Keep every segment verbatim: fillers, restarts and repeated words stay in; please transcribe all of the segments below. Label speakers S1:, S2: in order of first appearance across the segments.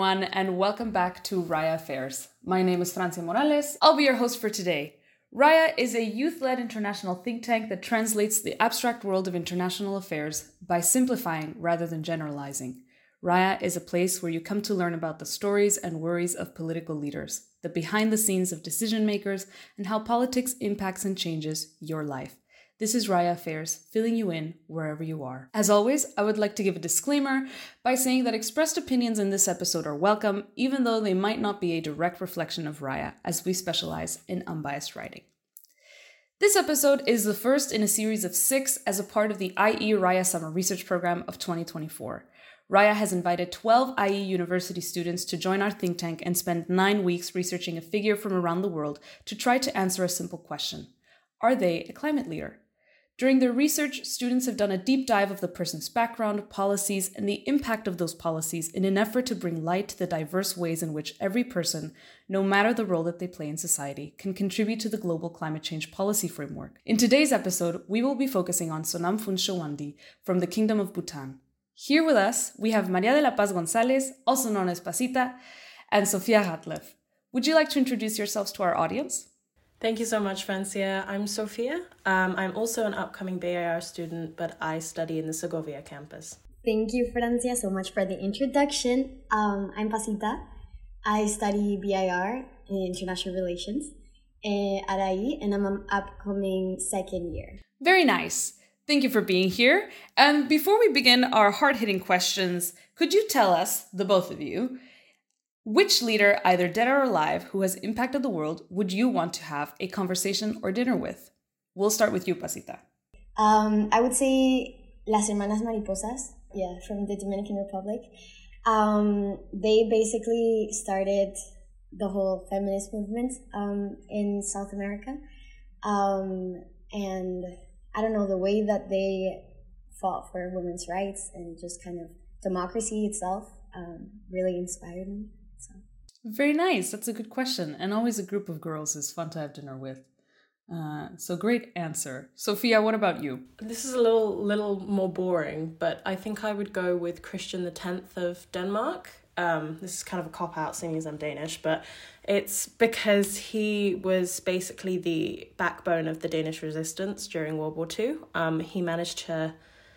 S1: everyone, and welcome back to Raya Affairs. My name is Francia Morales. I'll be your host for today. Raya is a youth-led international think tank that translates the abstract world of international affairs by simplifying rather than generalizing. Raya is a place where you come to learn about the stories and worries of political leaders, the behind the scenes of decision makers, and how politics impacts and changes your life. This is Raya Affairs, filling you in wherever you are. As always, I would like to give a disclaimer by saying that expressed opinions in this episode are welcome, even though they might not be a direct reflection of Raya, as we specialize in unbiased writing. This episode is the first in a series of six as a part of the I E Raya Summer Research Program of twenty twenty-four. Raya has invited twelve I E university students to join our think tank and spend nine weeks researching a figure from around the world to try to answer a simple question. Are they a climate leader? During their research, students have done a deep dive of the person's background, policies, and the impact of those policies in an effort to bring light to the diverse ways in which every person, no matter the role that they play in society, can contribute to the global climate change policy framework. In today's episode, we will be focusing on Sonam Phuntsholwandy from the Kingdom of Bhutan. Here with us, we have Maria de la Paz González, also known as Pasita, and Sofia Ratlev. Would you like to introduce yourselves to our audience?
S2: Thank you so much, Francia. I'm Sofia. Um, I'm also an upcoming B I R student, but I study in the Segovia campus.
S3: Thank you, Francia, so much for the introduction. Um, I'm Pasita. I study B I R in International Relations at I E, and I'm an upcoming second year.
S1: Very nice. Thank you for being here. And before we begin our hard-hitting questions, could you tell us, the both of you, which leader, either dead or alive, who has impacted the world, would you want to have a conversation or dinner with? We'll start with you, Pasita.
S3: Um, I would say Las Hermanas Mariposas, yeah, from the Dominican Republic. Um, they basically started the whole feminist movement um, in South America. Um, and I don't know, the way that they fought for women's rights and just kind of democracy itself um, really inspired me. So.
S1: Very nice. That's a good question. And always a group of girls is fun to have dinner with. Uh, so great answer. Sophia, what about you?
S2: This is a little little more boring, but I think I would go with Christian the tenth of Denmark. Um, this is kind of a cop-out seeing as I'm Danish, but it's because he was basically the backbone of the Danish resistance during World War Two. Um, he managed to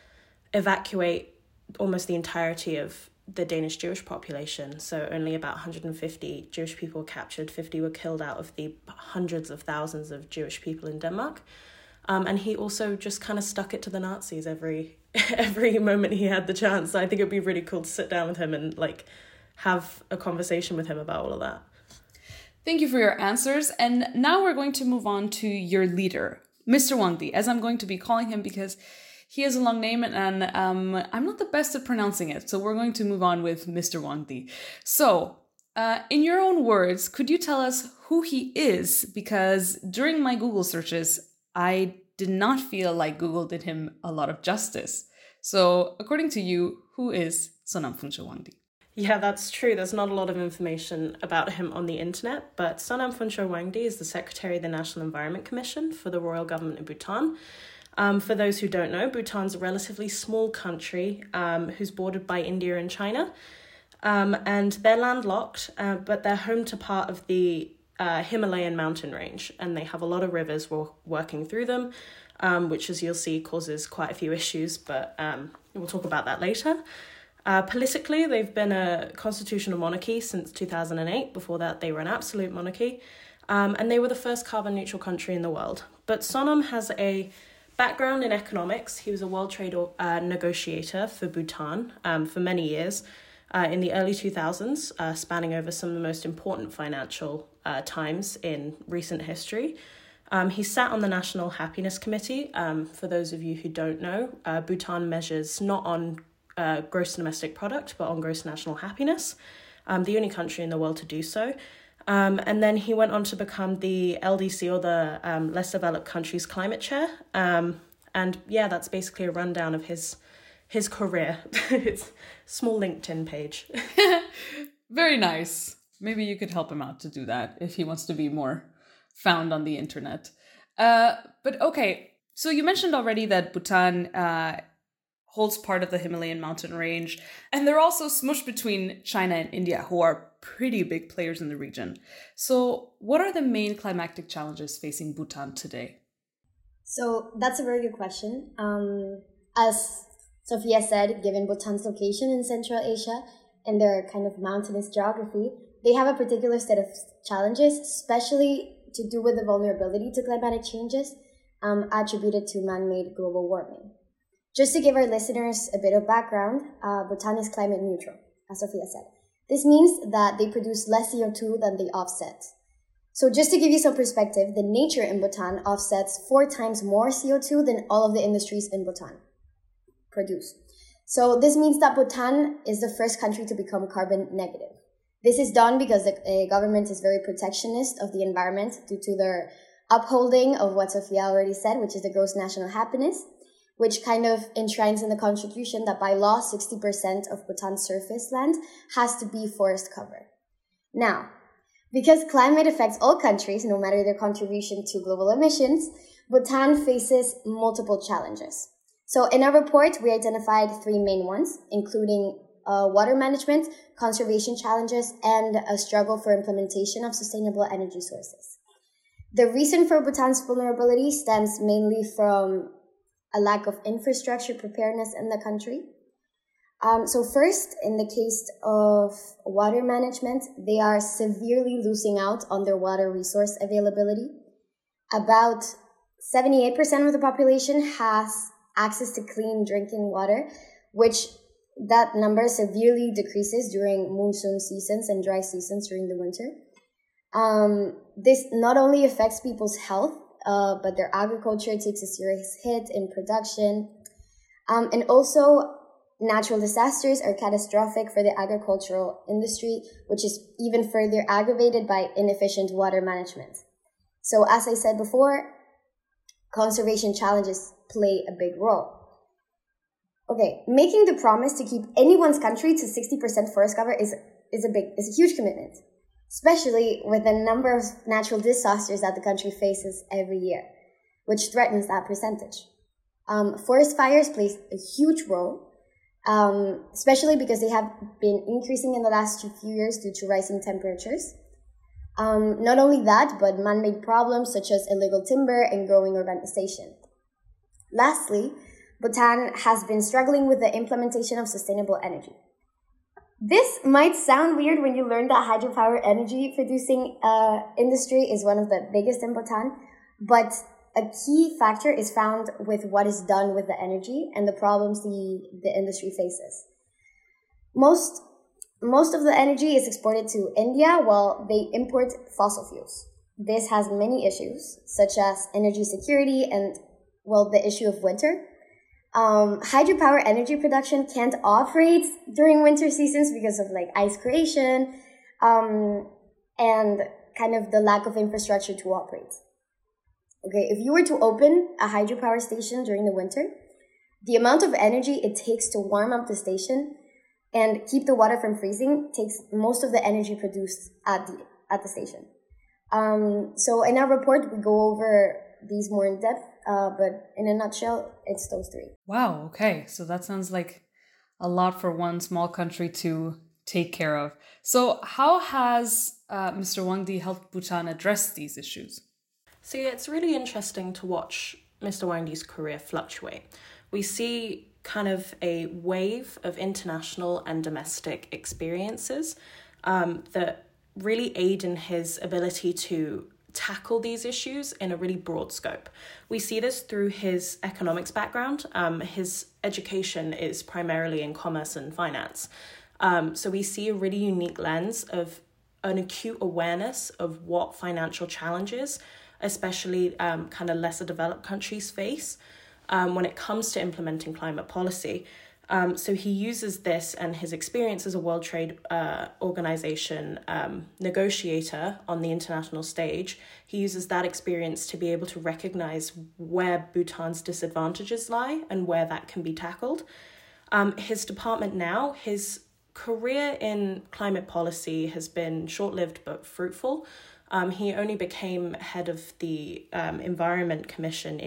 S2: evacuate almost the entirety of the Danish Jewish population, so only about one hundred fifty Jewish people were captured, fifty were killed out of the hundreds of thousands of Jewish people in Denmark. Um, and he also just kind of stuck it to the Nazis every every moment he had the chance. So I think it would be really cool to sit down with him and like have a conversation with him about all of that.
S1: Thank you for your answers. And now we're going to move on to your leader, Mister Wangdi, as I'm going to be calling him because he has a long name and um, I'm not the best at pronouncing it. So we're going to move on with Mister Wangdi. So uh, in your own words, could you tell us who he is? Because during my Google searches, I did not feel like Google did him a lot of justice. So according to you, who is Sonam Phuntsholwandy?
S2: Yeah, that's true. There's not a lot of information about him on the internet, but Sonam Phuntsholwandy is the Secretary of the National Environment Commission for the Royal Government of Bhutan. Um, for those who don't know, Bhutan's a relatively small country um, who's bordered by India and China. Um, and they're landlocked, uh, but they're home to part of the uh, Himalayan mountain range. And they have a lot of rivers w- working through them, um, which, as you'll see, causes quite a few issues. But um, we'll talk about that later. Uh, politically, they've been a constitutional monarchy since two thousand eight. Before that, they were an absolute monarchy. Um, and they were the first carbon-neutral country in the world. But Sonam has a background in economics. He was a World Trade uh, negotiator for Bhutan um, for many years uh, in the early two thousands, uh, spanning over some of the most important financial uh, times in recent history. Um, he sat on the National Happiness Committee. Um, for those of you who don't know, uh, Bhutan measures not on uh, gross domestic product, but on gross national happiness, um, the only country in the world to do so. Um, and then he went on to become the L D C, or the um, Less Developed Countries Climate Chair. Um, and yeah, that's basically a rundown of his his career. It's a small LinkedIn page.
S1: Very nice. Maybe you could help him out to do that if he wants to be more found on the internet. Uh, but okay, so you mentioned already that Bhutan uh, holds part of the Himalayan mountain range, and they're also smushed between China and India, who are pretty big players in the region. So what are the main climatic challenges facing Bhutan today?
S3: So that's a very good question. Um, as Sophia said, given Bhutan's location in Central Asia and their kind of mountainous geography, they have a particular set of challenges, especially to do with the vulnerability to climatic changes um, attributed to man-made global warming. Just to give our listeners a bit of background, uh, Bhutan is climate neutral, as Sophia said. This means that they produce less C O two than they offset. So just to give you some perspective, the nature in Bhutan offsets four times more C O two than all of the industries in Bhutan produce. So this means that Bhutan is the first country to become carbon negative. This is done because the uh, government is very protectionist of the environment due to their upholding of what Sophia already said, which is the gross national happiness, which kind of enshrines in the constitution that by law, sixty percent of Bhutan's surface land has to be forest cover. Now, because climate affects all countries, no matter their contribution to global emissions, Bhutan faces multiple challenges. So in our report, we identified three main ones, including uh, water management, conservation challenges, and a struggle for implementation of sustainable energy sources. The reason for Bhutan's vulnerability stems mainly from a lack of infrastructure preparedness in the country. Um, so first, in the case of water management, they are severely losing out on their water resource availability. About seventy-eight percent of the population has access to clean drinking water, which that number severely decreases during monsoon seasons and dry seasons during the winter. Um, this not only affects people's health, uh, but their agriculture takes a serious hit in production. Um, and also, natural disasters are catastrophic for the agricultural industry, which is even further aggravated by inefficient water management. So as I said before, conservation challenges play a big role. Okay, making the promise to keep anyone's country to sixty percent forest cover is, is a big, is a huge commitment, especially with the number of natural disasters that the country faces every year, which threatens that percentage. Um, forest fires play a huge role, um, especially because they have been increasing in the last few years due to rising temperatures. Um, not only that, but man-made problems such as illegal timber and growing urbanization. Lastly, Bhutan has been struggling with the implementation of sustainable energy. This might sound weird when you learn that hydropower energy producing uh, industry is one of the biggest in Bhutan, but a key factor is found with what is done with the energy and the problems the, the industry faces. Most, most of the energy is exported to India while they import fossil fuels. This has many issues, such as energy security and, well, the issue of winter. Um, hydropower energy production can't operate during winter seasons because of like ice creation, um, and kind of the lack of infrastructure to operate. Okay, if you were to open a hydropower station during the winter, the amount of energy it takes to warm up the station and keep the water from freezing takes most of the energy produced at the, at the station. Um, so in our report, we go over these more in depth. Uh, but in a nutshell, it's those three.
S1: Wow, okay. So that sounds like a lot for one small country to take care of. So how has uh, Mister Wangdi helped Bhutan address these issues?
S2: So yeah, it's really interesting to watch Mister Wangdi's career fluctuate. We see kind of a wave of international and domestic experiences um, that really aid in his ability to tackle these issues in a really broad scope. We see this through his economics background. Um, his education is primarily in commerce and finance. Um, so we see a really unique lens of an acute awareness of what financial challenges, especially um, kind of lesser developed countries face um, when it comes to implementing climate policy. Um, so he uses this and his experience as a World Trade uh, Organization um, negotiator on the international stage. He uses that experience to be able to recognize where Bhutan's disadvantages lie and where that can be tackled. Um, his department now, his career in climate policy has been short-lived but fruitful. Um, he only became head of the um, Environment Commission in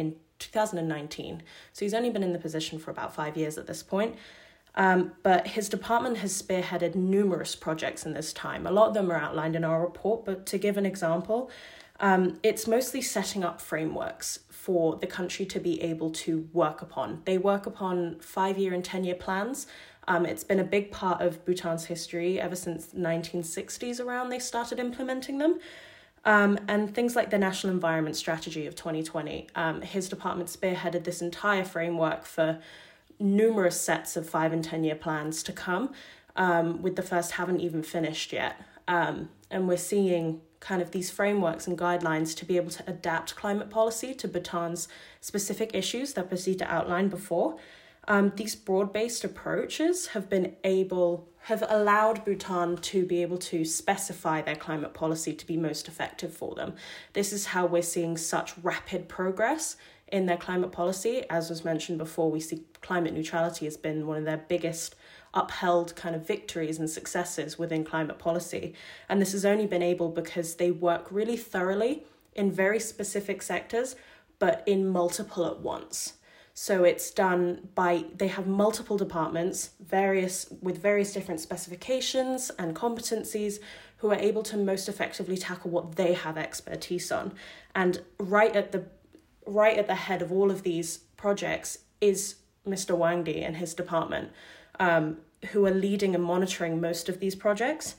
S2: two thousand nineteen. So he's only been in the position for about five years at this point. Um, but his department has spearheaded numerous projects in this time. A lot of them are outlined in our report, but to give an example, um, it's mostly setting up frameworks for the country to be able to work upon. They work upon five-year and ten-year plans. Um, it's been a big part of Bhutan's history ever since the nineteen sixties around they started implementing them. Um, and things like the National Environment Strategy of twenty twenty. Um, his department spearheaded this entire framework for numerous sets of five and ten year plans to come, um, with the first haven't even finished yet. Um, and we're seeing kind of these frameworks and guidelines to be able to adapt climate policy to Bhutan's specific issues that Basita outlined before. Um, these broad-based approaches have been able, have allowed Bhutan to be able to specify their climate policy to be most effective for them. This is how we're seeing such rapid progress in their climate policy. As was mentioned before, we see climate neutrality has been one of their biggest upheld kind of victories and successes within climate policy. And this has only been able because they work really thoroughly in very specific sectors, but in multiple at once. So it's done by, they have multiple departments, various with various different specifications and competencies, who are able to most effectively tackle what they have expertise on. And right at the right at the head of all of these projects is Mister Wangdi and his department, um, who are leading and monitoring most of these projects.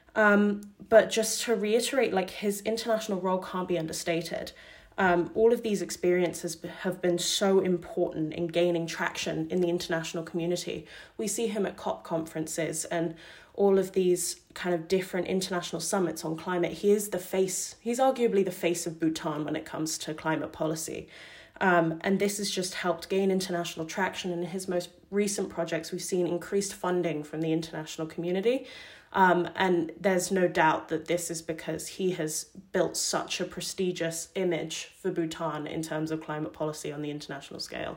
S2: Um, but just to reiterate, like, his international role can't be understated. Um, all of these experiences have been so important in gaining traction in the international community. We see him at COP conferences and all of these kind of different international summits on climate. He is the face, he's arguably the face of Bhutan when it comes to climate policy. Um, and this has just helped gain international traction. In his most recent projects, we've seen increased funding from the international community. Um, and there's no doubt that this is because he has built such a prestigious image for Bhutan in terms of climate policy on the international scale.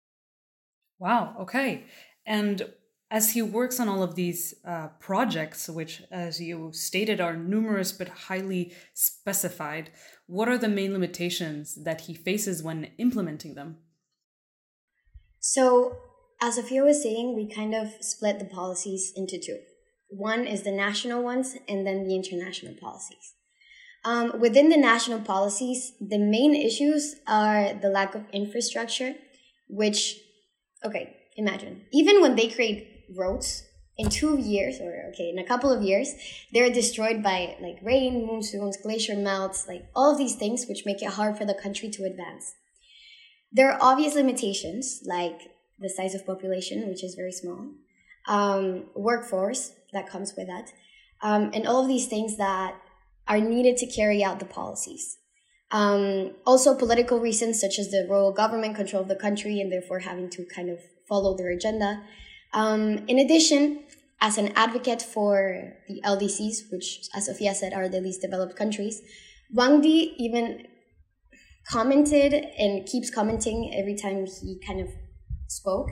S1: Wow, okay. And as he works on all of these uh, projects, which, as you stated, are numerous but highly specified, what are the main limitations that he faces when implementing them?
S3: So, as Sophia was saying, we kind of split the policies into two. One is the national ones, and then the international policies. Um, within the national policies, the main issues are the lack of infrastructure, which, okay, imagine, even when they create roads, in two years, or okay, in a couple of years, they're destroyed by like rain, monsoons, glacier melts, like all of these things, which make it hard for the country to advance. There are obvious limitations, like the size of population, which is very small, um, workforce that comes with that, um, and all of these things that are needed to carry out the policies. Um, also, political reasons, such as the royal government control of the country and therefore having to kind of follow their agenda. Um, in addition, as an advocate for the L D Cs, which, as Sophia said, are the least developed countries, Wangdi even commented and keeps commenting every time he kind of spoke,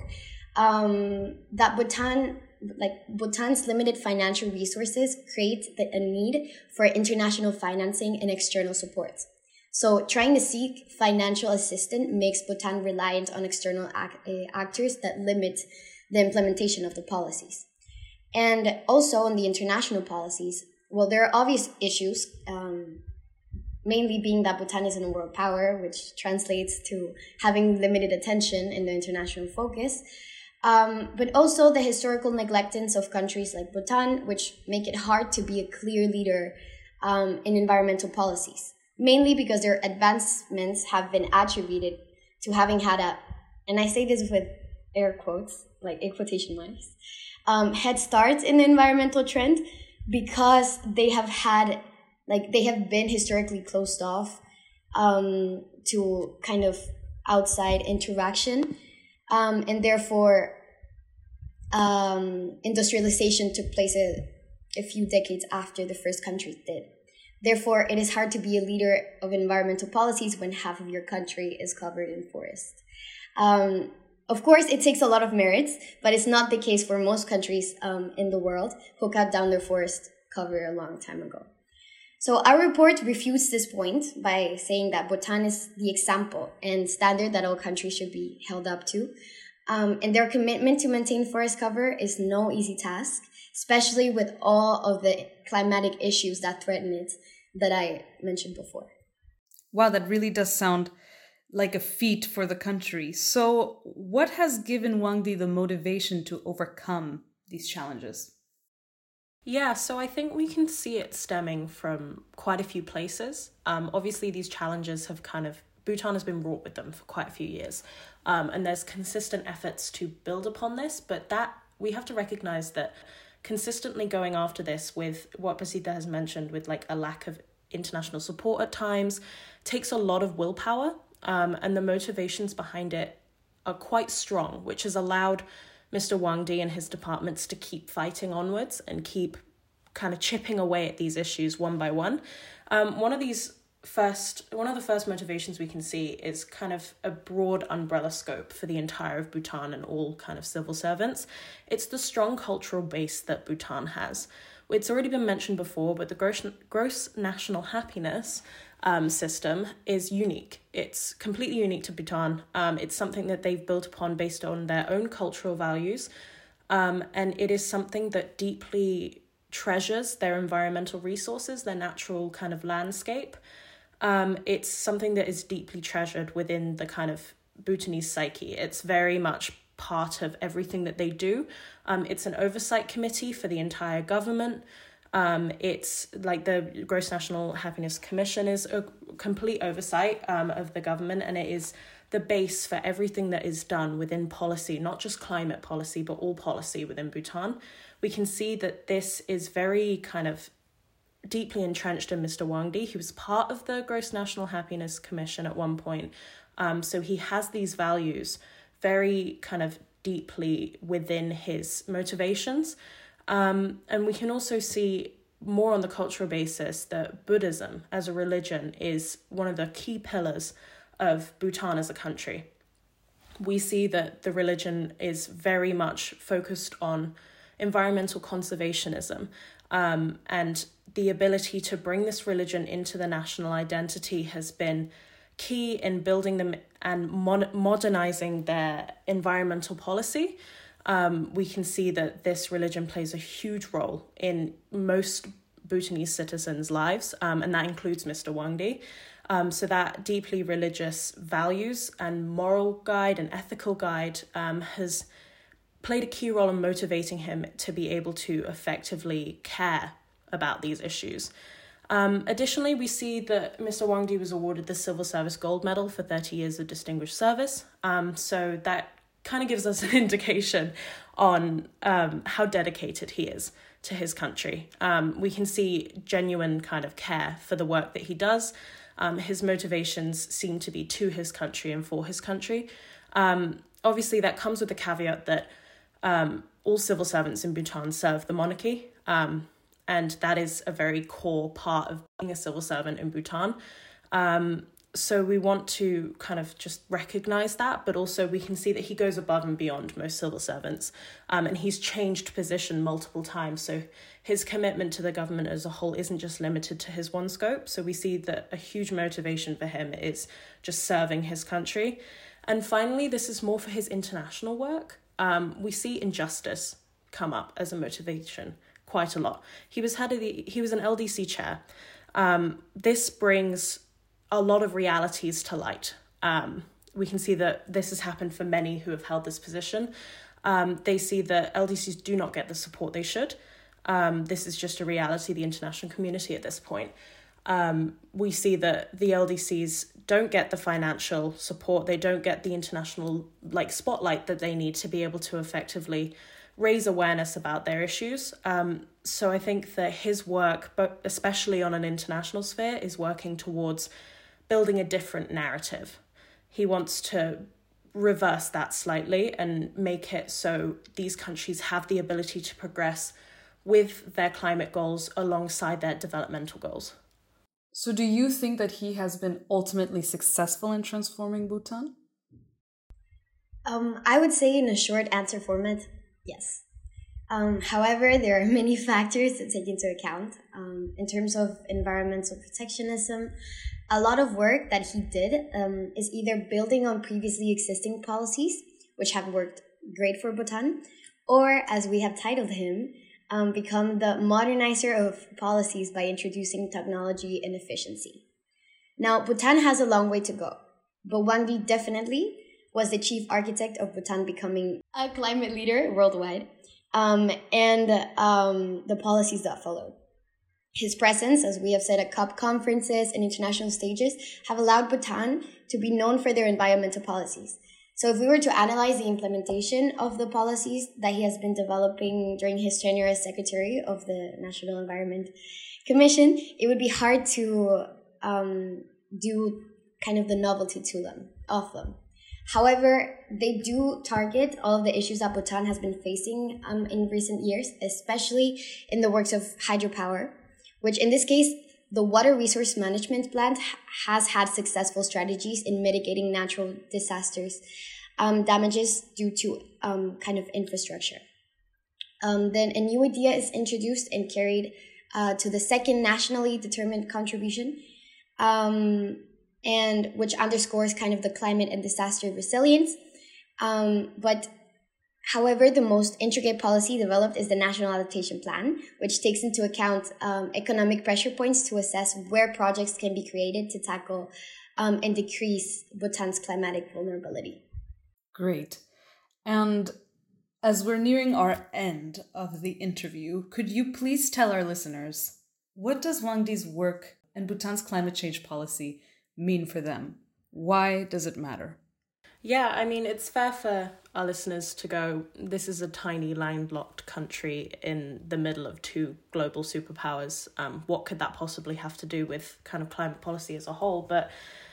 S3: um, that Bhutan, like Bhutan's limited financial resources create the, a need for international financing and external support. So trying to seek financial assistance makes Bhutan reliant on external act, uh, actors that limit the implementation of the policies. And also on the international policies, well, there are obvious issues, um, mainly being that Bhutan isn't a world power, which translates to having limited attention in the international focus, um, but also the historical neglectance of countries like Bhutan, which make it hard to be a clear leader um, in environmental policies, mainly because their advancements have been attributed to having had a, and I say this with air quotes, like air quotation marks, um, head start in the environmental trend because they have had, like they have been historically closed off um, to kind of outside interaction. Um, and therefore, um, industrialization took place a, a few decades after the first countries did. Therefore, it is hard to be a leader of environmental policies when half of your country is covered in forest. Um, Of course, it takes a lot of merits, but it's not the case for most countries um, in the world who cut down their forest cover a long time ago. So our report refutes this point by saying that Bhutan is the example and standard that all countries should be held up to. Um, and their commitment to maintain forest cover is no easy task, especially with all of the climatic issues that threaten it that I mentioned before.
S1: Wow, that really does sound like a feat for the country. So what has given Wang Di the motivation to overcome these challenges?
S2: Yeah, so I think we can see it stemming from quite a few places. Um, obviously, these challenges have kind of, Bhutan has been wrought with them for quite a few years. Um, and there's consistent efforts to build upon this, but that we have to recognize that consistently going after this with what Prasidha has mentioned, with like a lack of international support at times, takes a lot of willpower. Um, and the motivations behind it are quite strong, which has allowed Mister Wang Di and his departments to keep fighting onwards and keep kind of chipping away at these issues one by one. Um, one of these first, one of the first motivations we can see is kind of a broad umbrella scope for the entire of Bhutan and all kind of civil servants. It's the strong cultural base that Bhutan has. It's already been mentioned before, but the gross, gross national happiness um, system is unique. It's completely unique to Bhutan. Um, it's something that they've built upon based on their own cultural values. Um, and it is something that deeply treasures their environmental resources, their natural kind of landscape. Um, it's something that is deeply treasured within the kind of Bhutanese psyche. It's very much part of everything that they do. Um, it's an oversight committee for the entire government. Um, it's like the Gross National Happiness Commission is a complete oversight um, of the government, and it is the base for everything that is done within policy, not just climate policy, but all policy within Bhutan. We can see that this is very kind of deeply entrenched in Mister Wang Di. He was part of the Gross National Happiness Commission at one point. Um, so he has these values very kind of deeply within his motivations. Um, and we can also see more on the cultural basis that Buddhism as a religion is one of the key pillars of Bhutan as a country. We see that the religion is very much focused on environmental conservationism, um, and the ability to bring this religion into the national identity has been key in building them and mod- modernizing their environmental policy. Um, we can see that this religion plays a huge role in most Bhutanese citizens' lives, um, and that includes Mister Wang Di. Um, so that deeply religious values and moral guide and ethical guide um, has played a key role in motivating him to be able to effectively care about these issues. Um, additionally, we see that Mister Wang Di was awarded the Civil Service Gold Medal for thirty years of distinguished service. Um, so that kind of gives us an indication on um, how dedicated he is to his country. Um, we can see genuine kind of care for the work that he does. Um, his motivations seem to be to his country and for his country. Um, obviously, that comes with the caveat that um, all civil servants in Bhutan serve the monarchy. Um, and that is a very core part of being a civil servant in Bhutan. Um, So we want to kind of just recognize that, but also we can see that he goes above and beyond most civil servants, um, and he's changed position multiple times. So his commitment to the government as a whole isn't just limited to his one scope. So we see that a huge motivation for him is just serving his country. And finally, this is more for his international work. Um, we see injustice come up as a motivation quite a lot. He was had a, he was an L D C chair. Um, this brings a lot of realities to light. Um, we can see that this has happened for many who have held this position. Um, they see that L D Cs do not get the support they should. Um, this is just a reality of the international community at this point. Um, we see that the L D Cs don't get the financial support. They don't get the international like spotlight that they need to be able to effectively raise awareness about their issues. Um, so I think that his work, but especially on an international sphere, is working towards building a different narrative. He wants to reverse that slightly and make it so these countries have the ability to progress with their climate goals alongside their developmental goals.
S1: So do you think that he has been ultimately successful in transforming Bhutan?
S3: Um, I would say in a short answer format, yes. Um, however, there are many factors to take into account. Um, in terms of environmental protectionism, a lot of work that he did um, is either building on previously existing policies, which have worked great for Bhutan, or, as we have titled him, um, become the modernizer of policies by introducing technology and efficiency. Now, Bhutan has a long way to go, but Wangdi definitely was the chief architect of Bhutan becoming a climate leader worldwide, um, and um, the policies that followed. His presence, as we have said, at COP conferences and international stages have allowed Bhutan to be known for their environmental policies. So if we were to analyze the implementation of the policies that he has been developing during his tenure as Secretary of the National Environment Commission, it would be hard to um, do kind of the novelty to them, of them. However, they do target all of the issues that Bhutan has been facing um, in recent years, especially in the works of hydropower, which in this case, the Water Resource Management Plant has had successful strategies in mitigating natural disasters, um, damages due to um, kind of infrastructure. Um, then a new idea is introduced and carried uh, to the second nationally determined contribution, um, and which underscores kind of the climate and disaster resilience. Um, but However, the most intricate policy developed is the National Adaptation Plan, which takes into account um, economic pressure points to assess where projects can be created to tackle um, and decrease Bhutan's climatic vulnerability.
S1: Great. And as we're nearing our end of the interview, could you please tell our listeners, what does Wangdi's work and Bhutan's climate change policy mean for them? Why does it matter?
S2: Yeah, I mean, it's fair for our listeners to go, this is a tiny landlocked country in the middle of two global superpowers. Um, what could that possibly have to do with kind of climate policy as a whole? But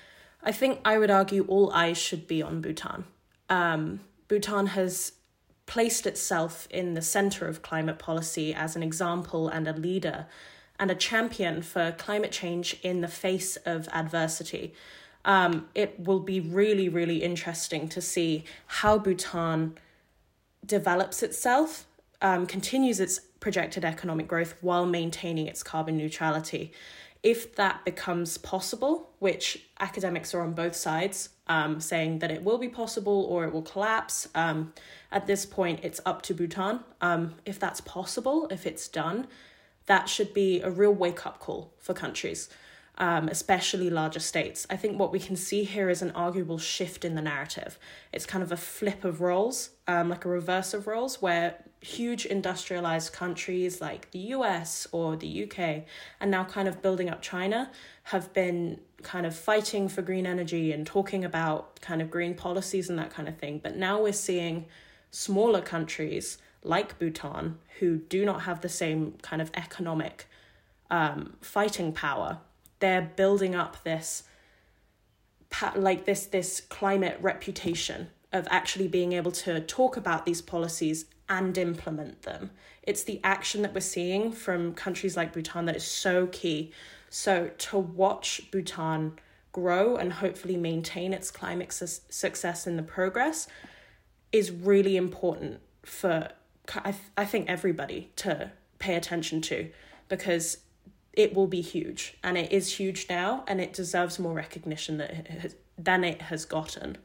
S2: I think I would argue all eyes should be on Bhutan. Um, Bhutan has placed itself in the center of climate policy as an example and a leader and a champion for climate change in the face of adversity. Um, it will be really, really interesting to see how Bhutan develops itself, um, continues its projected economic growth while maintaining its carbon neutrality. If that becomes possible, which academics are on both sides, um, saying that it will be possible or it will collapse, um, at this point, it's up to Bhutan. Um, if that's possible, if it's done, that should be a real wake-up call for countries. Um, especially larger states. I think what we can see here is an arguable shift in the narrative. It's kind of a flip of roles, um, like a reverse of roles, where huge industrialized countries like the U S or the U K, and now kind of building up China, have been kind of fighting for green energy and talking about kind of green policies and that kind of thing. But now we're seeing smaller countries like Bhutan, who do not have the same kind of economic um, fighting power. They're building up this, like this, this climate reputation of actually being able to talk about these policies and implement them. It's the action that we're seeing from countries like Bhutan that is so key. So to watch Bhutan grow and hopefully maintain its climate su- success in the progress is really important for, I, th- I think, everybody to pay attention to, because it will be huge, and it is huge now, and it deserves more recognition that it has, than it has gotten.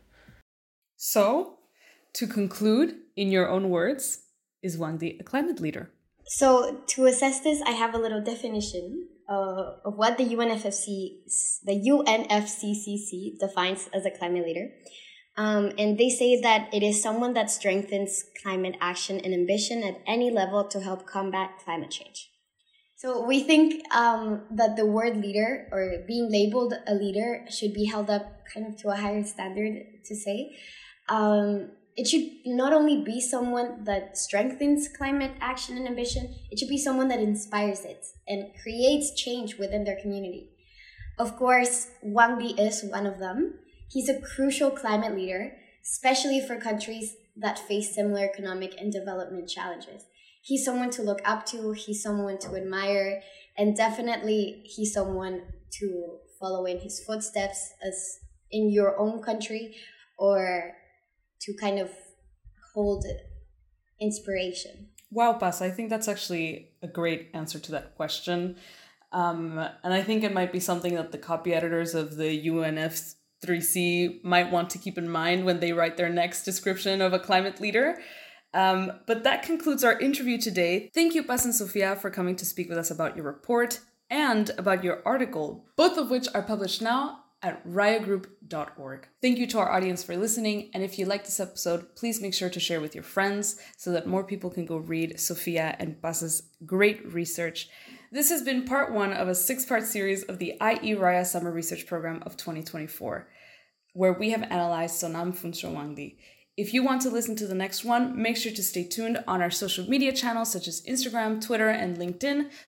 S1: So, to conclude, in your own words, is Wangdi a climate leader?
S3: So, to assess this, I have a little definition uh, of what the U N F C C C, the U N F C C C defines as a climate leader. Um, and they say that it is someone that strengthens climate action and ambition at any level to help combat climate change. So we think um, that the word leader, or being labeled a leader, should be held up kind of to a higher standard, to say. Um, it should not only be someone that strengthens climate action and ambition, it should be someone that inspires it and creates change within their community. Of course, Wangdi is one of them. He's a crucial climate leader, especially for countries that face similar economic and development challenges. He's someone to look up to, he's someone to admire, and definitely he's someone to follow in his footsteps as in your own country, or to kind of hold inspiration.
S1: Wow, Pas, I think that's actually a great answer to that question. Um, and I think it might be something that the copy editors of the U N F three C might want to keep in mind when they write their next description of a climate leader. Um, but that concludes our interview today. Thank you, Pas and Sofia, for coming to speak with us about your report and about your article, both of which are published now at raya group dot org. Thank you to our audience for listening, and if you like this episode, please make sure to share with your friends so that more people can go read Sofia and Pas's great research. This has been part one of a six-part series of the I E Raya Summer Research Program of twenty twenty-four, where we have analyzed Sonam Phuntsholngdi. If you want to listen to the next one, make sure to stay tuned on our social media channels such as Instagram, Twitter, and LinkedIn,